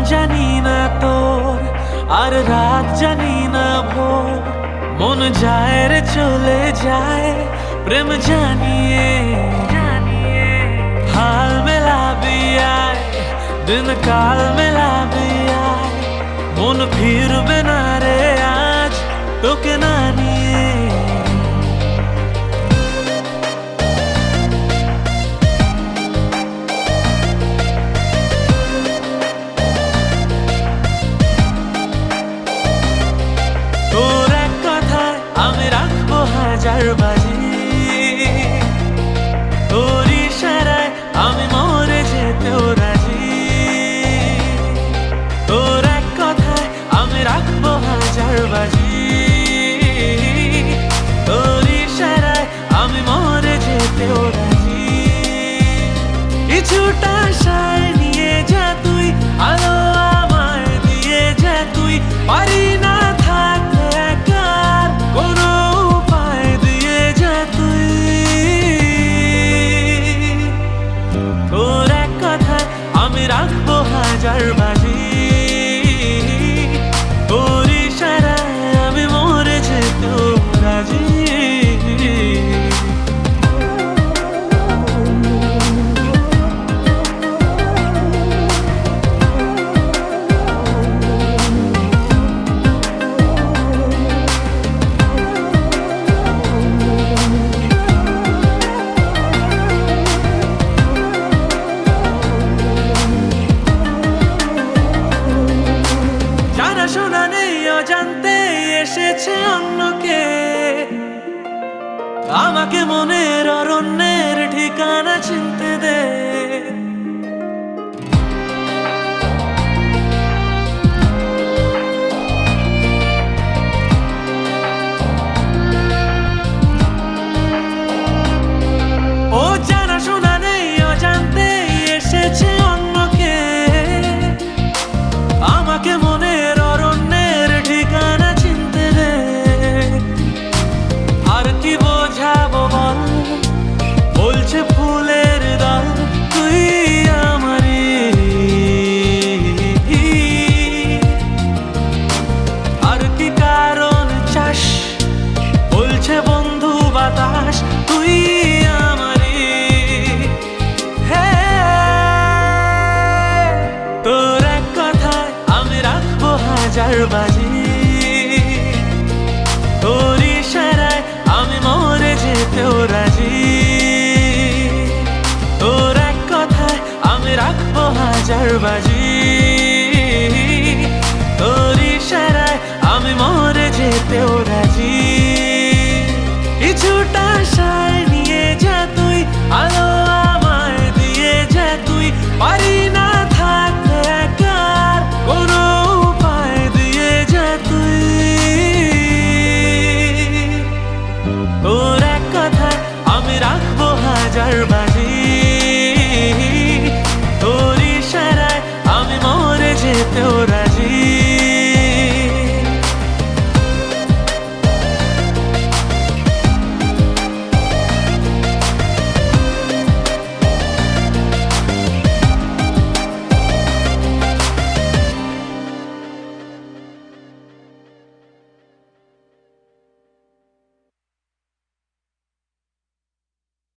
জানি না তোর, আর রাত জানি না ভোর। মন যায় রে চলে যায় প্রেম জানিয়ে জানিয়ে। হাল মেলাবি আয়, দিন কাল মেলাবি আয়। মন ফিরবে না রে আজ তোকে না নিয়ে। তোর এক কথায় আমি রাখবো হাজার বাজি, তোর ইশারায় আমি মরে যেতেও রাজি। তোর এক কথায় আমি রাখবো হাজার বাজি, তোর ইশারায় আমি মরে যেতেও রাজি। কিছুটা আশায় নিয়ে যা তুই, আলো আমায় দিয়ে যা তুই। পারি না থাকতে একা, কোনো উপায় দিয়ে যা তুই। তোর এক কথায় আমি রাখবো হাজার বাজি, তোর ইশারায় আমি মরে যেতেও রাজি। শোনা নেই অজান্তে এসেছে অন্যকে, আমাকে মনের অরণ্যের ঠিকানা চিনতে দে। ও জানা শোনা নেই অজান্তে এসেছে অন্যকে, আমাকে মনের অরণ্যের ঠিকানা চিনতে দে। আর কি বোঝাবো বল, বলছে ফুলের দল তুই আমারই। আর কি কারণ চাস, বলছে বন্ধু বাতাস তুই আমারই। হে তোর এক কথায় আমি রাখবো হাজার বাজি,